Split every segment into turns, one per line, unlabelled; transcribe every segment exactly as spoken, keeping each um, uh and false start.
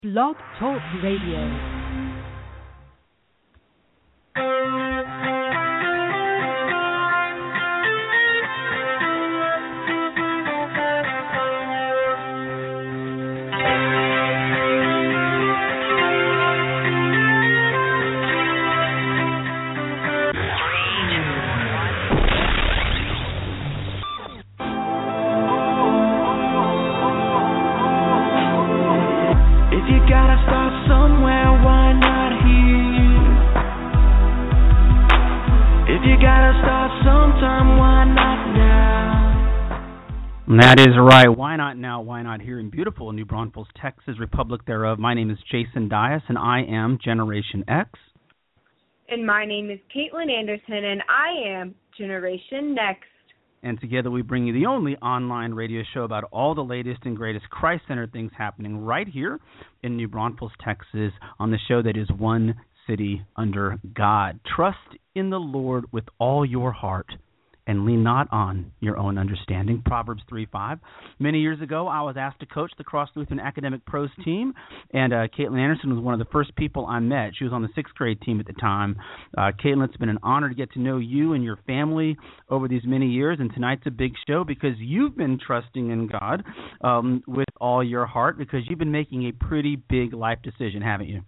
Blog Talk Radio.
That is right. Why not now? Why not here in beautiful New Braunfels, Texas, Republic thereof? My name is Jason Dias, and I am Generation X.
And my name is Caitlin Anderson, and I am Generation Next.
And together we bring you the only online radio show about all the latest and greatest Christ-centered things happening right here in New Braunfels, Texas, on the show that is One City Under God. Trust in the Lord with all your heart, and lean not on your own understanding. Proverbs three five. Many years ago, I was asked to coach the Cross Lutheran Academic Pros team, and uh, Caitlin Anderson was one of the first people I met. She was on the sixth grade team at the time. Uh, Caitlin, it's been an honor to get to know you and your family over these many years, and tonight's a big show because you've been trusting in God um, with all your heart because you've been making a pretty big life decision, haven't you?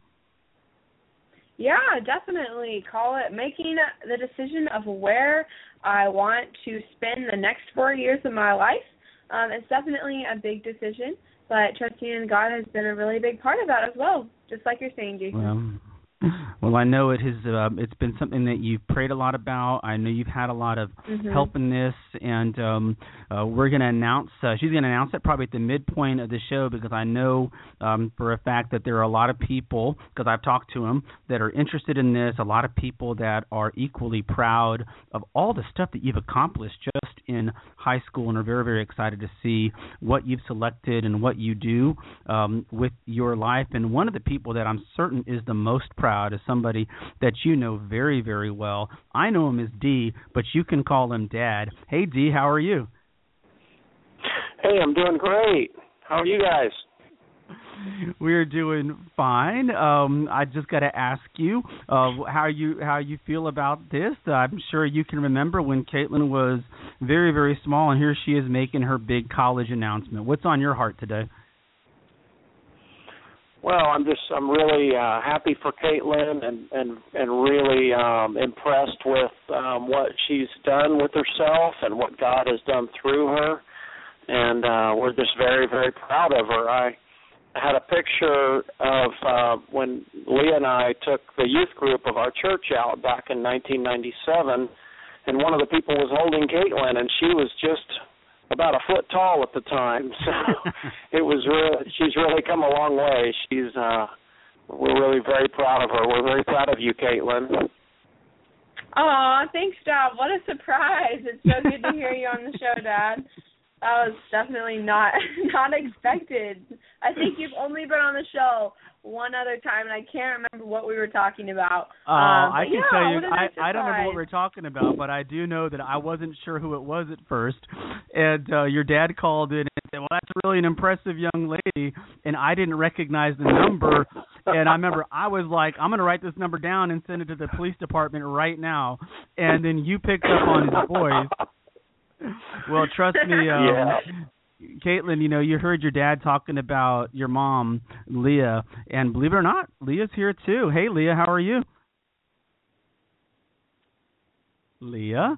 Yeah, definitely. Call it making the decision of where I want to spend the next four years of my life. Um, it's definitely a big decision, but trusting in God has been a really big part of that as well, just like you're saying, Jason.
Well, well I know it has. Uh, it's been something that you've prayed a lot about. I know you've had a lot of
mm-hmm.
help in this, and um, uh, we're going to announce. Uh, she's going to announce it probably at the midpoint of the show because I know um, for a fact that there are a lot of people, because I've talked to them, that are interested in this. A lot of people that are equally proud of all the stuff that you've accomplished just in high school and are very, very excited to see what you've selected and what you do um, with your life. And one of the people that I'm certain is the most proud is somebody that you know very, very well. I know him as D, but you can call him Dad. Hey, D, how are you?
Hey, I'm doing great. How are you guys?
We're doing fine. Um, I just got to ask you uh, how you how you feel about this. Uh, I'm sure you can remember when Caitlin was very, very small, and here she is making her big college announcement. What's on your heart today?
Well, I'm just I'm really uh, happy for Caitlin and and and really um, impressed with um, what she's done with herself and what God has done through her, and uh, we're just very, very proud of her. I had a picture of uh, when Leah and I took the youth group of our church out back in nineteen ninety-seven, and one of the people was holding Caitlin, and she was just about a foot tall at the time. So it was really, she's really come a long way. She's, uh, we're really very proud of her. We're very proud of you, Caitlin.
Aw, thanks, Dad. What a surprise. It's so good to hear you on the show, Dad. That was definitely not not expected. I think you've only been on the show one other time, and I can't remember what we were talking about.
Uh,
um,
I can
yeah,
tell you,
I,
I don't remember what we were talking about, but I do know that I wasn't sure who it was at first. And uh, your dad called in and said, well, that's really an impressive young lady, and I didn't recognize the number. And I remember I was like, I'm going to write this number down and send it to the police department right now. And then you picked up on his voice. Well, trust me, um,
yeah.
Caitlin, you know, you heard your dad talking about your mom, Leah, and believe it or not, Leah's here too. Hey, Leah, how are you? Leah?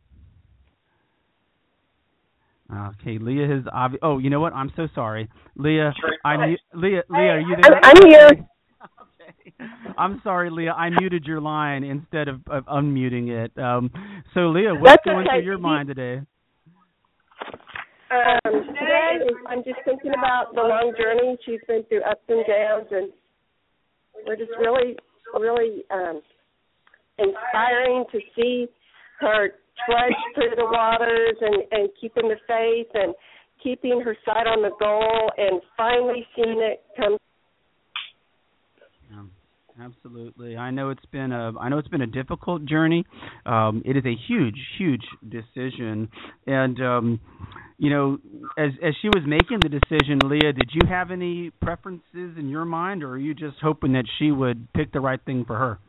Okay, Leah has obvi- Oh, you know what? I'm so sorry. Leah, I mu- Leah, Leah, are you there?
I'm here.
Okay. I'm sorry, Leah. I muted your line instead of, of unmuting it. Um, so, Leah, what's
That's
going
okay.
through your mind today?
Um, today, I'm just thinking about the long journey she's been through, ups and downs, and we're just really, really um, inspiring to see her trudge through the waters and, and keeping the faith and keeping her sight on the goal and finally seeing it come.
Um, Absolutely. I know it's been a I know it's been a difficult journey. Um, it is a huge, huge decision. And um, you know, as as she was making the decision, Leah, did you have any preferences in your mind, or are you just hoping that she would pick the right thing for her?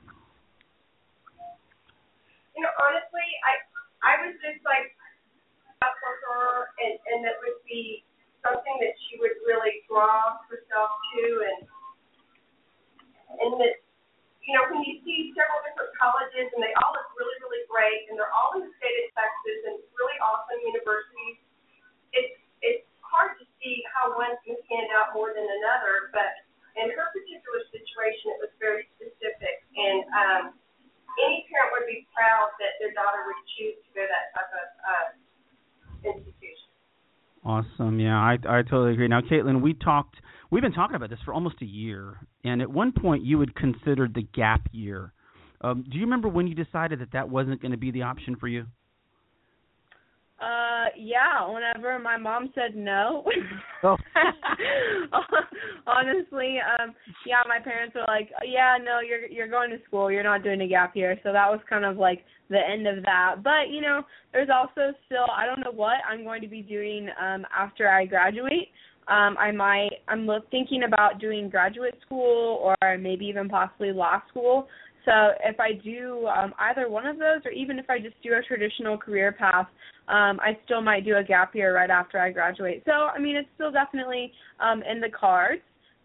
You know, honestly, I I was just like up for her, and and that would be something that she would really draw herself to, and and that, you know, when you see several different colleges and they all look really, really great, and they're all in the state of Texas and really awesome universities, it's it's hard to see how one can stand out more than another. But in her particular situation, it was very specific, and um, any parent would be proud that their daughter would choose to go to that type of uh, institution.
Awesome. Yeah, I I totally agree. Now, Caitlin, we talked. We've been talking about this for almost a year, and at one point you had considered the gap year. Um, do you remember when you decided that that wasn't going to be the option for you?
Uh, yeah, whenever my mom said no.
Oh.
Honestly, um, yeah, my parents were like, yeah, no, you're you're going to school. You're not doing a gap year. So that was kind of like the end of that. But, you know, there's also still, I don't know what I'm going to be doing um, after I graduate. Um, I might, I'm thinking about doing graduate school or maybe even possibly law school. So if I do um, either one of those, or even if I just do a traditional career path, um, I still might do a gap year right after I graduate. So, I mean, it's still definitely um, in the cards,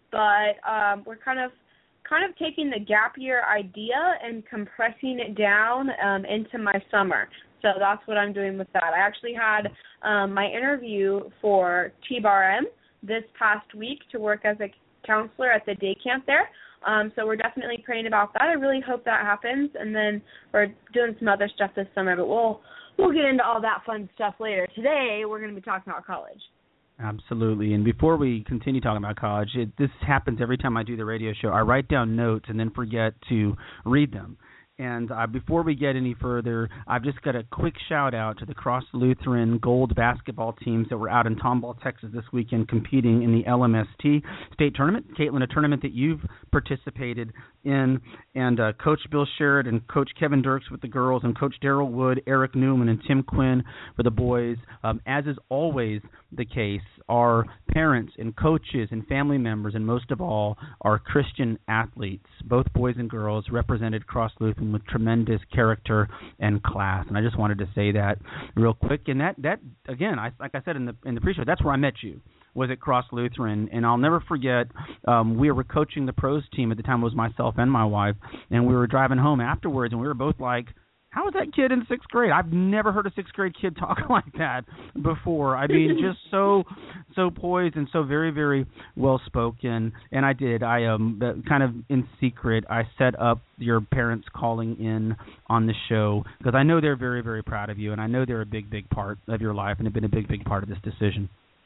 but um, we're kind of kind of taking the gap year idea and compressing it down um, into my summer. So that's what I'm doing with that. I actually had um, my interview for T B R M this past week to work as a counselor at the day camp there. Um, so we're definitely praying about that. I really hope that happens. And then we're doing some other stuff this summer, but we'll we'll get into all that fun stuff later. Today we're going to be talking about college.
Absolutely. And before we continue talking about college, it, this happens every time I do the radio show. I write down notes and then forget to read them. And uh, before we get any further, I've just got a quick shout-out to the Cross Lutheran Gold basketball teams that were out in Tomball, Texas this weekend competing in the L M S T state tournament. Caitlin, a tournament that you've participated in, and uh, Coach Bill Sherrod and Coach Kevin Dirks with the girls, and Coach Daryl Wood, Eric Newman, and Tim Quinn for the boys. Um, as is always the case, our parents and coaches and family members, and most of all, our Christian athletes, both boys and girls, represented Cross Lutheran with tremendous character and class. And I just wanted to say that real quick. And that, that again, I, like I said in the in the pre-show, that's where I met you, was at Cross Lutheran. And I'll never forget, um, we were coaching the pros team at the time. It was myself and my wife, and we were driving home afterwards, and we were both like, how is that kid in sixth grade? I've never heard a sixth grade kid talk like that before. I mean, just so so poised and so very, very well spoken. And I did. I um kind of in secret, I set up your parents calling in on the show because I know they're very, very proud of you, and I know they're a big, big part of your life and have been a big, big part of this decision.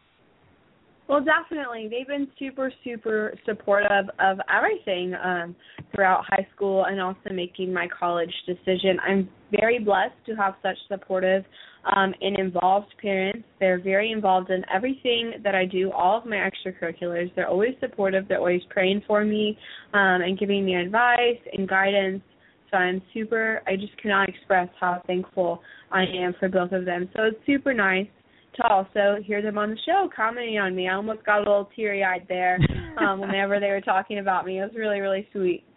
Well, definitely. They've been super, super supportive of everything um, throughout high school and also making my college decision. I'm very blessed to have such supportive um, and involved parents. They're very involved in everything that I do, all of my extracurriculars. They're always supportive. They're always praying for me um, and giving me advice and guidance. So I'm super, I just cannot express how thankful I am for both of them. So it's super nice to also hear them on the show commenting on me. I almost got a little teary-eyed there um, whenever they were talking about me. It was really, really sweet.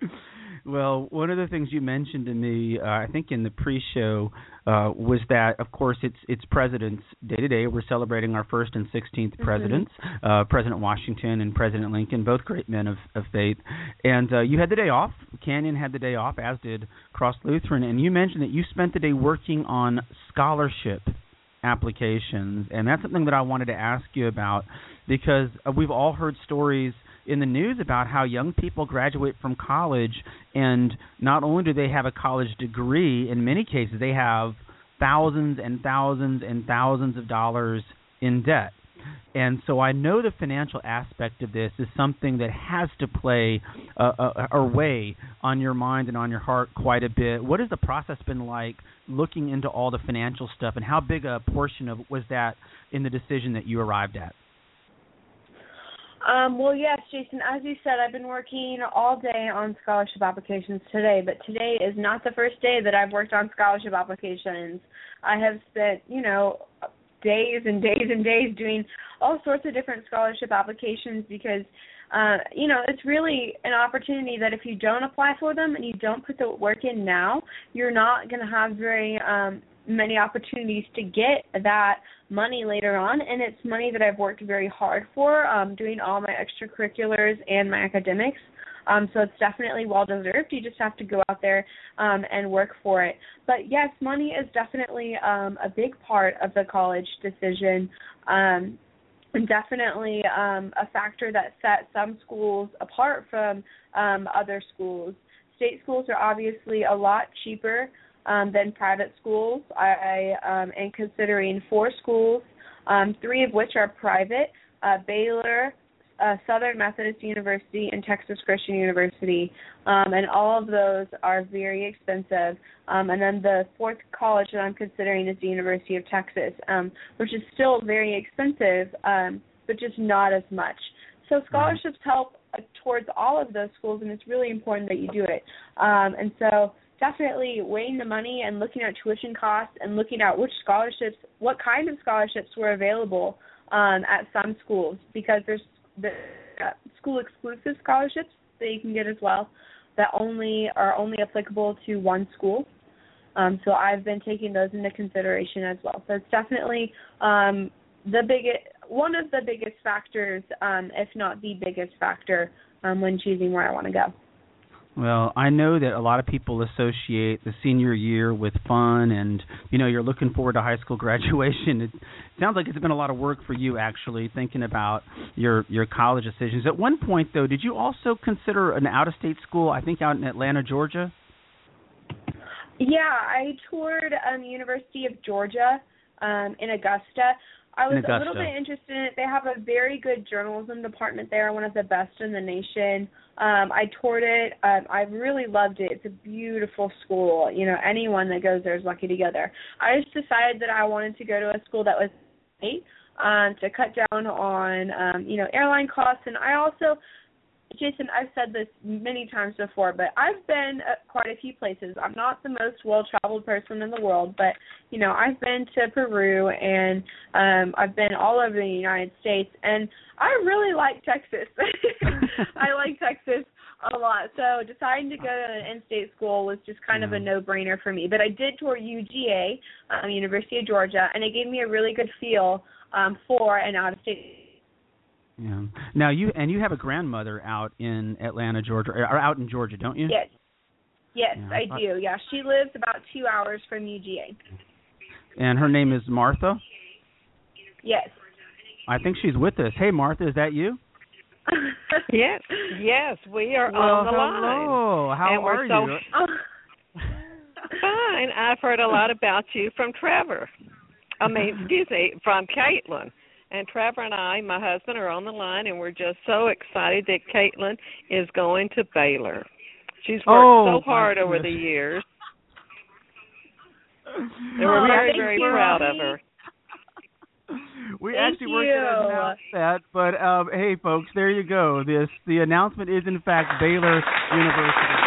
Well, one of the things you mentioned to me, uh, I think in the pre-show, uh, was that, of course, it's it's President's Day today. We're celebrating our first and sixteenth mm-hmm. presidents, uh, President Washington and President Lincoln, both great men of, of faith. And uh, you had the day off. Canyon had the day off, as did Cross Lutheran. And you mentioned that you spent the day working on scholarship applications, and that's something that I wanted to ask you about, because we've all heard stories in the news about how young people graduate from college, and not only do they have a college degree, in many cases they have thousands and thousands and thousands of dollars in debt. And so I know the financial aspect of this is something that has to play a, a, a weigh on your mind and on your heart quite a bit. What has the process been like looking into all the financial stuff, and how big a portion of was that in the decision that you arrived at?
Um, well, yes, Jason, as you said, I've been working all day on scholarship applications today, but today is not the first day that I've worked on scholarship applications. I have spent, you know, days and days and days doing all sorts of different scholarship applications because, uh, you know, it's really an opportunity that if you don't apply for them and you don't put the work in now, you're not going to have very um, many opportunities to get that money later on, and it's money that I've worked very hard for, um, doing all my extracurriculars and my academics. Um, so it's definitely well-deserved. You just have to go out there um, and work for it. But, yes, money is definitely um, a big part of the college decision, um, and definitely um, a factor that sets some schools apart from um, other schools. State schools are obviously a lot cheaper Um, than private schools. I um, am considering four schools, um, three of which are private, uh, Baylor, uh, Southern Methodist University, and Texas Christian University, um, and all of those are very expensive. Um, and then the fourth college that I'm considering is the University of Texas, um, which is still very expensive, um, but just not as much. So scholarships help uh, towards all of those schools, and it's really important that you do it. Um, and so definitely weighing the money and looking at tuition costs and looking at which scholarships, what kind of scholarships were available um, at some schools, because there's the uh, school-exclusive scholarships that you can get as well that only are only applicable to one school. Um, so I've been taking those into consideration as well. So it's definitely um, the biggest, one of the biggest factors, um, if not the biggest factor, um, when choosing where I want to go.
Well, I know that a lot of people associate the senior year with fun and, you know, you're looking forward to high school graduation. It sounds like it's been a lot of work for you, actually, thinking about your, your college decisions. At one point, though, did you also consider an out-of-state school, I think out in Atlanta, Georgia?
Yeah, I toured um, University of Georgia um, in Augusta. I was a little bit interested in it. They have a very good journalism department there, one of the best in the nation. Um, I toured it. Um, I really loved it. It's a beautiful school. You know, anyone that goes there is lucky to go there. I just decided that I wanted to go to a school that was state um, to cut down on, um, you know, airline costs. And I also, Jason, I've said this many times before, but I've been at quite a few places. I'm not the most well-traveled person in the world, but, you know, I've been to Peru and um, I've been all over the United States, and I really like Texas. I like Texas a lot. So deciding to go to an in-state school was just kind yeah. of a no-brainer for me. But I did tour U G A, um, University of Georgia, and it gave me a really good feel um, for an out-of-state.
Yeah. Now you and you have a grandmother out in Atlanta, Georgia, or out in Georgia, don't you?
Yes. Yes,
yeah.
I do. Yeah, she lives about two hours from U G A.
And her name is Martha?
Yes.
I think she's with us. Hey, Martha, is that you?
yes, yes, we are
well,
on the
hello.
line.
How
and
are
we're so
you?
Fine. I've heard a lot about you from Trevor. I mean, excuse me, from Caitlin. And Trevor and I, my husband, are on the line, and we're just so excited that Caitlin is going to Baylor. She's worked
oh,
so hard over the years. And we're
oh,
very, very
you.
proud of her.
We
Thank
actually
you.
weren't going to announce that, but um, hey, folks, there you go. This the announcement is in fact Baylor University.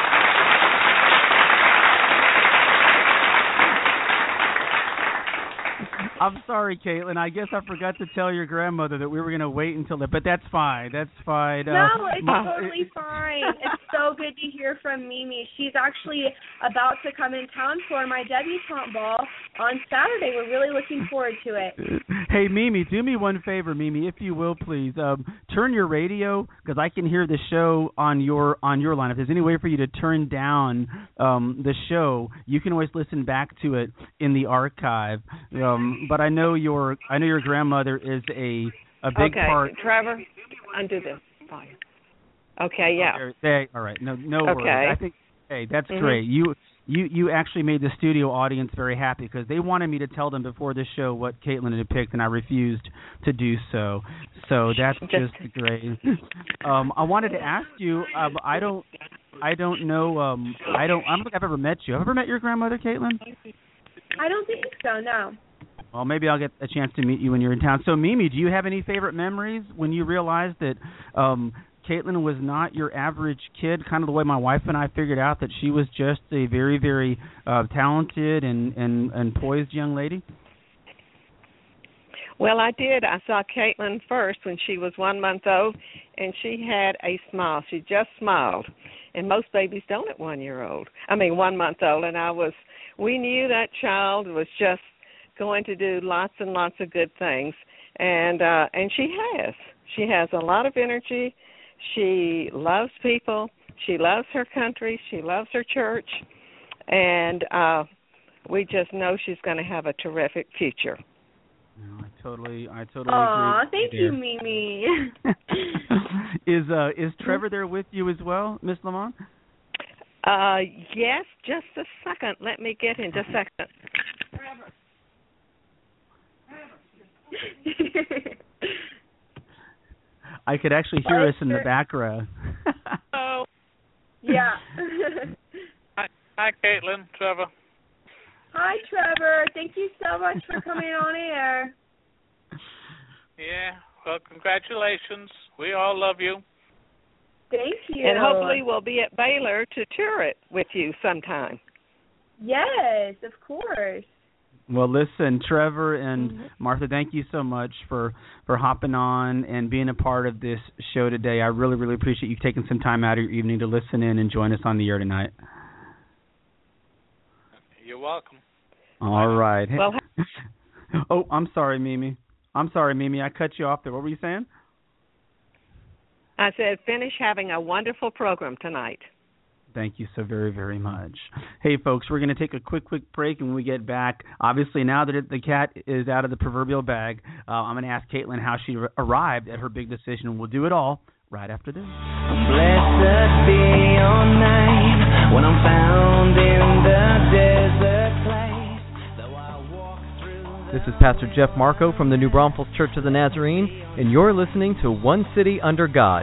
I'm sorry, Caitlin. I guess I forgot to tell your grandmother that we were going to wait until that, but that's fine. That's fine.
No,
uh,
it's
my,
totally fine. It's so good to hear from Mimi. She's actually about to come in town for my debutante ball on Saturday. We're really looking forward to it.
Hey, Mimi, do me one favor, Mimi, if you will, please. Um, turn your radio, because I can hear the show on your on your line. If there's any way for you to turn down um, the show, you can always listen back to it in the archive. Um, but I know your I know your grandmother is a a big
okay,
part.
Trevor, undo this volume. Okay, yeah.
Okay, all right, no no
okay.
worries. I think hey, that's
mm-hmm.
great. You you you actually made the studio audience very happy because they wanted me to tell them before this show what Caitlin had picked, and I refused to do so. So that's just great. Um, I wanted to ask you. Um, I don't I don't know. Um, I don't I don't think I've ever met you. Have I ever met your grandmother, Caitlin?
I don't think so. No.
Well, maybe I'll get a chance to meet you when you're in town. So, Mimi, do you have any favorite memories when you realized that um, Caitlin was not your average kid, kind of the way my wife and I figured out that she was just a very, very uh, talented and, and, and poised young lady?
Well, I did. I saw Caitlin first when she was one month old, and she had a smile. She just smiled. And most babies don't at one year old. I mean, one month old. And I was, we knew that child was just going to do lots and lots of good things. And uh, and she has. She has a lot of energy. She loves people. She loves her country. She loves her church. And uh, we just know she's going to have a terrific future.
No, I totally, I totally
Aw,
agree.
thank you, Mimi.
is uh, is Trevor there with you as well, Miss Lamont?
Uh, yes, just a second. Let me get him. Just a second.
I could actually hear us in the background.
Oh,
yeah.
Hi, hi, Caitlin, Trevor.
Hi, Trevor. Thank you so much for coming on air.
Yeah, well, congratulations. We all love you.
Thank you.
and hopefully we'll be at Baylor to tour it with you sometime.
Yes, of course.
Well, listen, Trevor and
Mm-hmm.
Martha, thank you so much for, for hopping on and being a part of this show today. I really, really appreciate you taking some time out of your evening to listen in and join us on the air tonight.
You're welcome.
All right.
Well,
oh, I'm sorry, Mimi. I'm sorry, Mimi. I cut you off there. What were you saying?
I said finish having a wonderful program tonight.
Thank you so very, very much. Hey, folks, we're going to take a quick, quick break, and when we get back, obviously now that it, the cat is out of the proverbial bag, uh, I'm going to ask Caitlin how she r- arrived at her big decision. We'll do it all right after this.
Blessed be your name when I'm found in the desert place. Though I walk through
This is Pastor Jeff Marco from the New Braunfels Church of the Nazarene, and you're listening to One City Under God.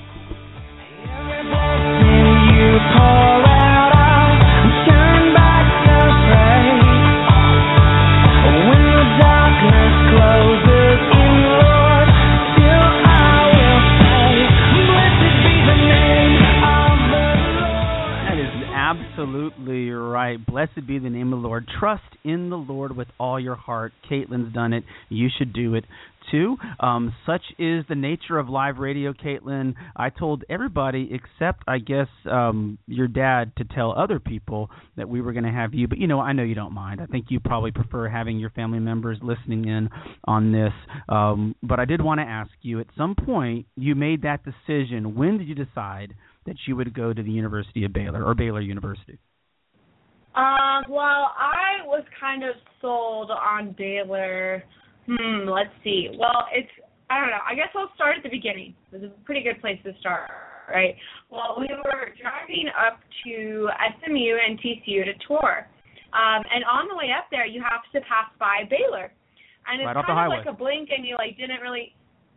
you pour out, I'll turn back to praise. When the darkness closes in, Lord, still I will say, blessed be the name of the Lord.
That is absolutely right. Blessed be the name of the Lord. Trust in the Lord with all your heart. Caitlin's done it. You should do it too. Um, such is the nature of live radio, Caitlin. I told everybody except, I guess, um, your dad to tell other people that we were going to have you. But, you know, I know you don't mind. I think you probably prefer having your family members listening in on this. Um, but I did want to ask you, at some point, you made that decision. When did you decide that you would go to the University of Baylor or Baylor University?
Um, well, I was kind of sold on Baylor. Hmm, let's see. Well, it's, I don't know. I guess I'll start at the beginning. It was a pretty good place to start, right? Well, we were driving up to S M U and T C U to tour. Um, and on the way up there, you have to pass by Baylor. And it's
Right off the
kind of
highway.
like a blink and you, like, didn't really.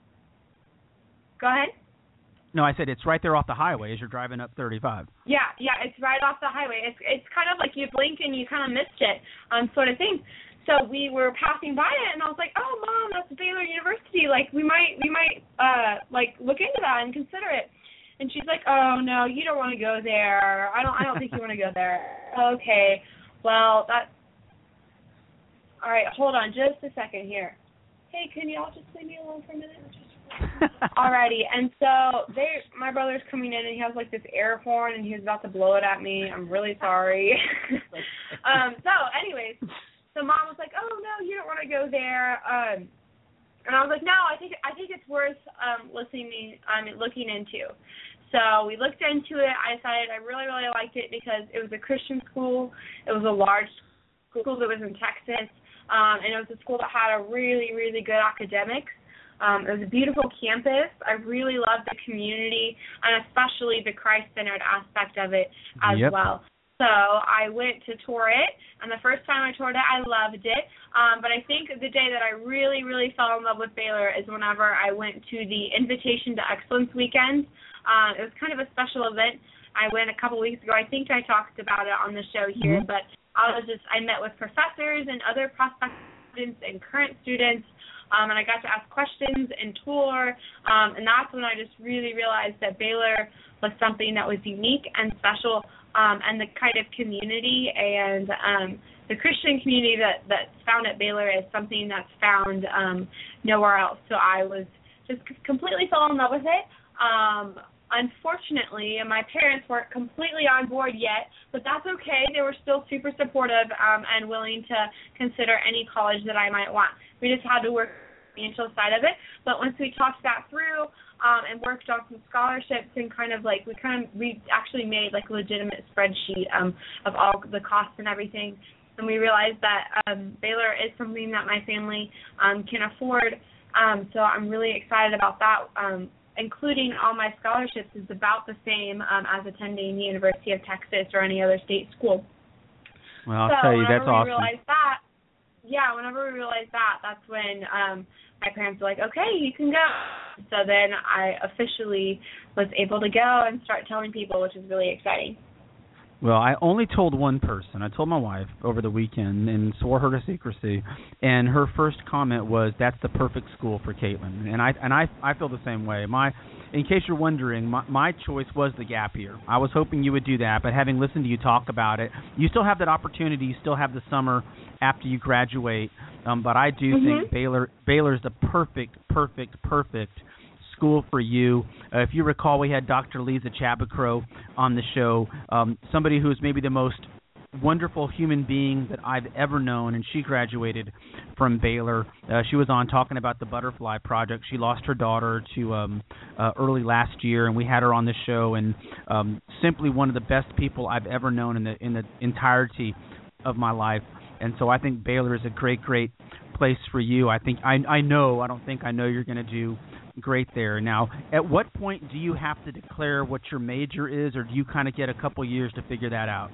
Go ahead.
No, I said it's right there off the highway as you're driving up thirty-five.
Yeah, yeah, it's right off the highway. It's it's kind of like you blink and you kind of missed it, um, sort of thing. So we were passing by it, and I was like, "Oh, Mom, that's Baylor University. Like, we might we might uh like look into that and consider it." And she's like, "Oh no, you don't want to go there. I don't I don't think you want to go there." Okay, well that. All right, hold on just a second here. Hey, can y'all just leave me alone for a minute? Just Alrighty, and so they, my brother's coming in and he has like this air horn and he's about to blow it at me. I'm really sorry. um, so, anyways, so Mom was like, "Oh no, you don't want to go there." Um, and I was like, "No, I think I think it's worth um listening, I mean, looking into." So we looked into it. I decided I really, really liked it because it was a Christian school. It was a large school that was in Texas, um, and it was a school that had a really, really good academics. Um, it was a beautiful campus. I really loved the community and especially the Christ-centered aspect of it as
Yep.
well. So I went to tour it, and the first time I toured it, I loved it. Um, but I think the day that I really, really fell in love with Baylor is whenever I went to the Invitation to Excellence weekend. Um, it was kind of a special event. I went a couple weeks ago. I think I talked about it on the show here,
Mm-hmm.
but I was just I met with professors and other prospective students and current students, um, and I got to ask questions and tour, um, and that's when I just really realized that Baylor was something that was unique and special, um, and the kind of community and um, the Christian community that, that's found at Baylor is something that's found um, nowhere else. So I was just completely fell in love with it. Um, unfortunately, my parents weren't completely on board yet, but that's okay. They were still super supportive um, and willing to consider any college that I might want. We just had to work the financial side of it. But once we talked that through um, and worked on some scholarships and kind of like we kind of we actually made like a legitimate spreadsheet um, of all the costs and everything. And we realized that um, Baylor is something that my family um, can afford. Um, so I'm really excited about that. Um, including all my scholarships is about the same um, as attending the University of Texas or any other state school.
Well, I'll
so
tell you, that's
we
awesome.
Realized that, yeah, whenever we realized that, that's when um, my parents were like, okay, you can go. So then I officially was able to go and start telling people, which is really exciting.
Well, I only told one person. I told my wife over the weekend and swore her to secrecy. And her first comment was, "That's the perfect school for Caitlin." And I and I I feel the same way. My, in case you're wondering, my, my choice was the gap year. I was hoping you would do that, but having listened to you talk about it, you still have that opportunity. You still have the summer after you graduate. Um, but I do
Mm-hmm.
think Baylor Baylor's the perfect, perfect, perfect school for you. Uh, if you recall, we had Doctor Lisa Chabacro on the show, um, somebody who's maybe the most wonderful human being that I've ever known, and she graduated from Baylor. Uh, she was on talking about the Butterfly Project. She lost her daughter to um, uh, early last year, and we had her on the show, and um, simply one of the best people I've ever known in the in the entirety of my life. And so I think Baylor is a great, great place for you. I think I I know, I don't think I know you're going to do great there. Now, at what point do you have to declare what your major is, or do you kind of get a couple years to figure that out?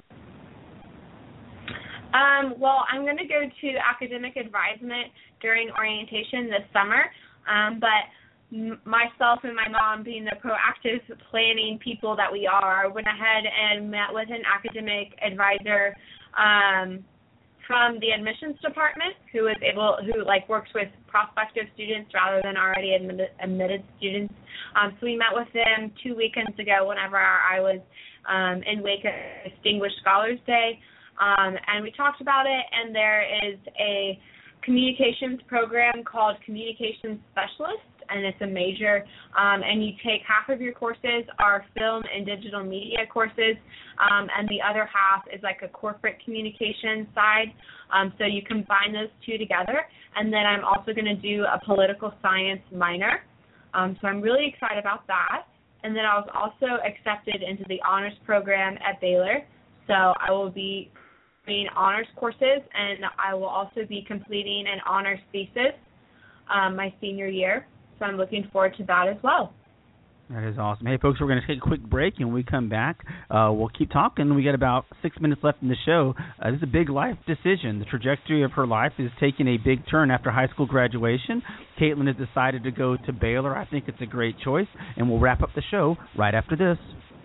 Um, well, I'm going to go to academic advisement during orientation this summer, um, but m- myself and my mom, being the proactive planning people that we are, went ahead and met with an academic advisor um, from the admissions department, who is able, who like works with prospective students rather than already admitted, admitted students. Um, so we met with them two weekends ago whenever I was um, in wake of Distinguished Scholars Day, um, and we talked about it. And there is a communications program called Communications Specialist, and it's a major, um, and you take half of your courses are film and digital media courses, um, and the other half is like a corporate communication side, um, so you combine those two together. And then I'm also going to do a political science minor, um, so I'm really excited about that. And then I was also accepted into the honors program at Baylor, so I will be doing honors courses, and I will also be completing an honors thesis um, my senior year. So I'm looking forward to that as well.
That is awesome. Hey, folks, we're going to take a quick break, and when we come back, uh, we'll keep talking. We got about six minutes left in the show. Uh, this is a big life decision. The trajectory of her life is taking a big turn after high school graduation. Caitlin has decided to go to Baylor. I think it's a great choice, and we'll wrap up the show right after this.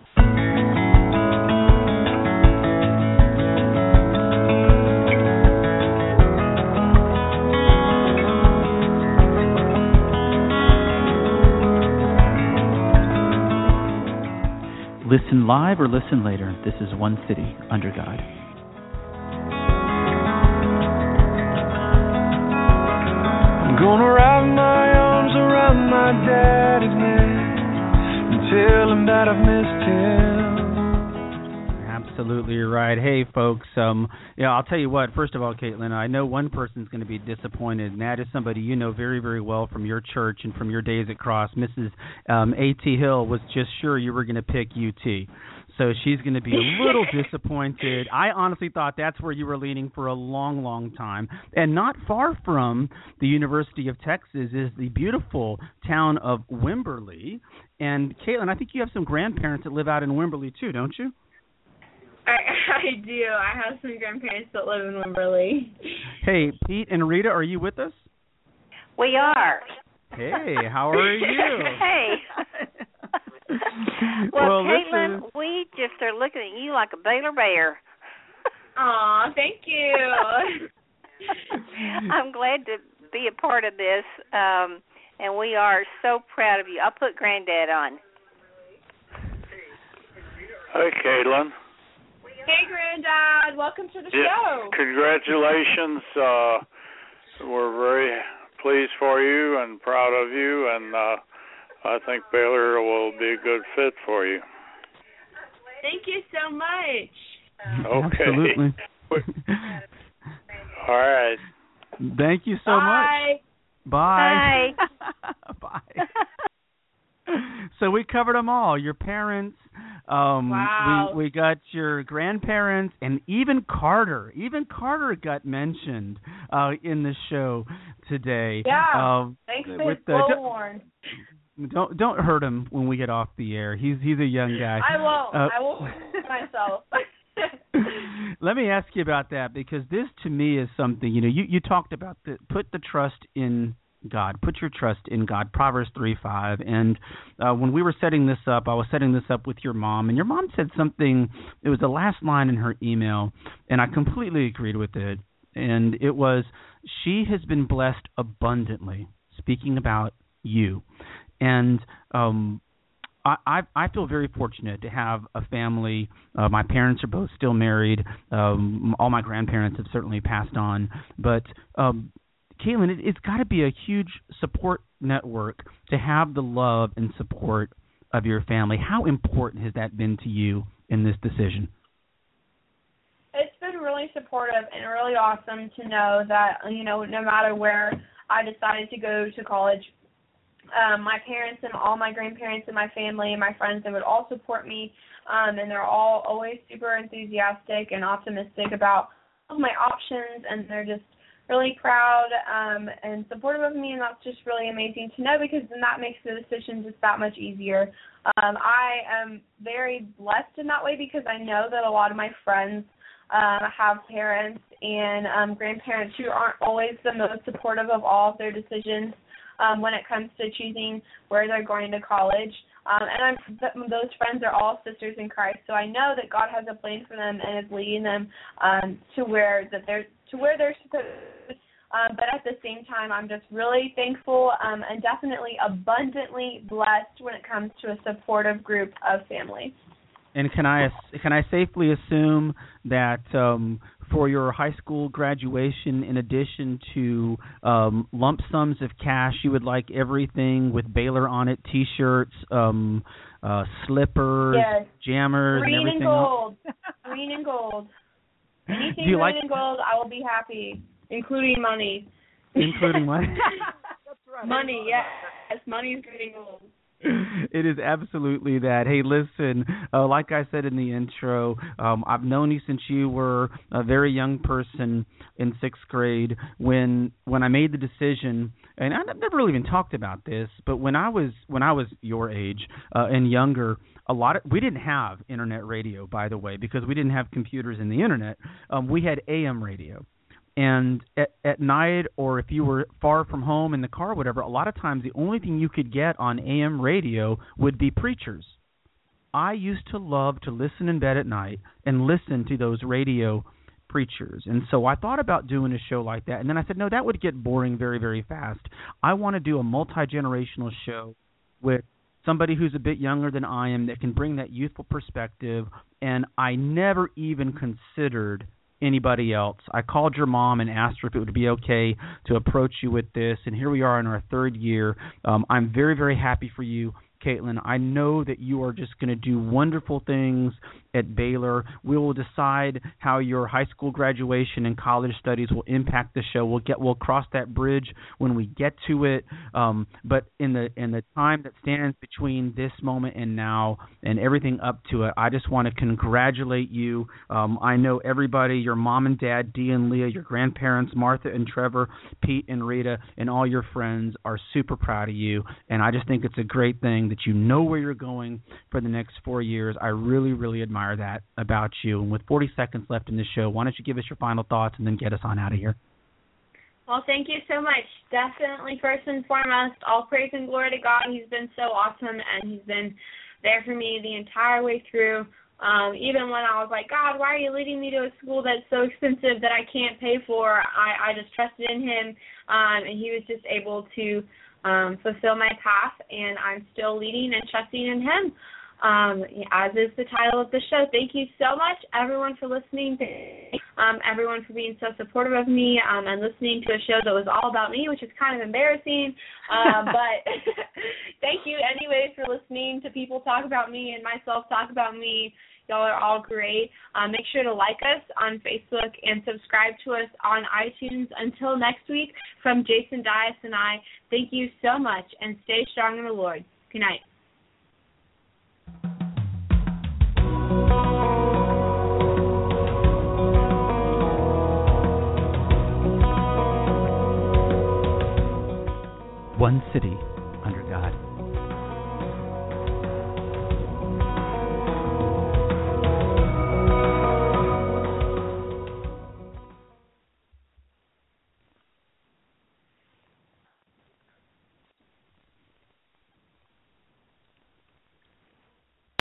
Listen live or listen later. This is One City Under God.
I'm gonna wrap my arms around my daddy's man and tell him that I've missed him.
Absolutely right. Hey, folks, um, yeah, I'll tell you what. First of all, Caitlin, I know one person's going to be disappointed, and that is somebody you know very, very well from your church and from your days at Cross. Missus Um, A T Hill was just sure you were going to pick U T. So she's going to be a little disappointed. I honestly thought that's where you were leaning for a long, long time. And not far from the University of Texas is the beautiful town of Wimberley. And, Caitlin, I think you have some grandparents that live out in Wimberley, too, don't you?
I, I do. I have some grandparents that live in Wimberley.
Hey, Pete and Rita, are you with us?
We are.
Hey, how are you?
Hey. well,
well,
Caitlin,
listen.
we just are looking at you like a Baylor bear.
Aw, thank you.
I'm glad to be a part of this, um, and we are so proud of you. I'll put Granddad on.
Hi, Caitlin.
Hey, Granddad. Welcome to the
yeah,
show.
Congratulations. Uh, we're very pleased for you and proud of you, and uh, I think Baylor will be a good fit for you.
Thank you so much.
Okay.
Absolutely.
All right.
Thank you so
Bye.
much. Bye.
Bye.
Bye. So we covered them all. Your parents. Um,
wow.
We we got your grandparents, and even Carter. Even Carter got mentioned uh, in the show today.
Yeah.
Uh,
Thanks for
with
his
the,
warn.
Don't don't hurt him when we get off the air. He's he's a young guy.
I won't.
Uh,
I won't myself.
Let me ask you about that, because this to me is something, you know, you, you talked about the put the trust in God. Put your trust in God, Proverbs three five. And uh, when we were setting this up, I was setting this up with your mom, and your mom said something, it was the last line in her email, and I completely agreed with it. And it was, she has been blessed abundantly, speaking about you. And um, I, I I feel very fortunate to have a family. Uh, my parents are both still married. Um, all my grandparents have certainly passed on. But, um, Caitlin, it, it's got to be a huge support network to have the love and support of your family. How important has that been to you in this decision?
It's been really supportive and really awesome to know that, you know, no matter where I decided to go to college, Um, my parents and all my grandparents and my family and my friends, they would all support me, um, and they're all always super enthusiastic and optimistic about all of my options, and they're just really proud um, and supportive of me, and that's just really amazing to know, because then that makes the decision just that much easier. Um, I am very blessed in that way, because I know that a lot of my friends uh, have parents and um, grandparents who aren't always the most supportive of all of their decisions. Um, when it comes to choosing where they're going to college. Um, and I'm, those friends are all sisters in Christ, so I know that God has a plan for them and is leading them um, to where that they're to where they're supposed. Um, but at the same time, I'm just really thankful um, and definitely abundantly blessed when it comes to a supportive group of family.
And can I can I safely assume that um, for your high school graduation, in addition to um, lump sums of cash, you would like everything with Baylor on it, T-shirts, um, uh, slippers,
yes.
jammers,
green
and everything
and gold,
else?
green and gold. Anything
Do you
green
like-
and gold, I will be happy, including money.
Including money?
That's right. Money, yes. Money is green and gold.
It is absolutely that. Hey, listen, uh, like I said in the intro, um, I've known you since you were a very young person in sixth grade. When when I made the decision, and I've never really even talked about this, but when I was when I was your age uh, and younger, a lot of we didn't have internet radio, by the way, because we didn't have computers and the internet. Um, we had A M radio. And at, at night, or if you were far from home in the car or whatever, a lot of times the only thing you could get on A M radio would be preachers. I used to love to listen in bed at night and listen to those radio preachers. And so I thought about doing a show like that. And then I said, no, that would get boring very, very fast. I want to do a multi-generational show with somebody who's a bit younger than I am that can bring that youthful perspective. And I never even considered anybody else. I called your mom and asked her if it would be okay to approach you with this, and here we are in our third year. Um, I'm very, very happy for you, Caitlin. I know that you are just going to do wonderful things at Baylor. We will decide how your high school graduation and college studies will impact the show. We'll get we'll cross that bridge when we get to it. Um, but in the in the time that stands between this moment and now, and everything up to it, I just want to congratulate you. Um, I know everybody, your mom and dad, Dee and Leah, your grandparents, Martha and Trevor, Pete and Rita, and all your friends are super proud of you. And I just think it's a great thing that you know where you're going for the next four years. I really, really admire that about you. And with forty seconds left in the show, why don't you give us your final thoughts and then get us on out of here?
Well, thank you so much. Definitely, first and foremost, all praise and glory to God. He's been so awesome, and he's been there for me the entire way through. Um, even when I was like, God, why are you leading me to a school that's so expensive that I can't pay for? I, I just trusted in him, um, and he was just able to um, fulfill my path, and I'm still leading and trusting in him, um, as is the title of the show. Thank you so much, everyone, for listening, um, everyone for being so supportive of me um, and listening to a show that was all about me, which is kind of embarrassing, um, but thank you anyways for listening to people talk about me and myself talk about me. Y'all are all great. Um, make sure to like us on Facebook and subscribe to us on iTunes. Until next week, from Jason Dias and I, thank you so much, and stay strong in the Lord. Good night.
One City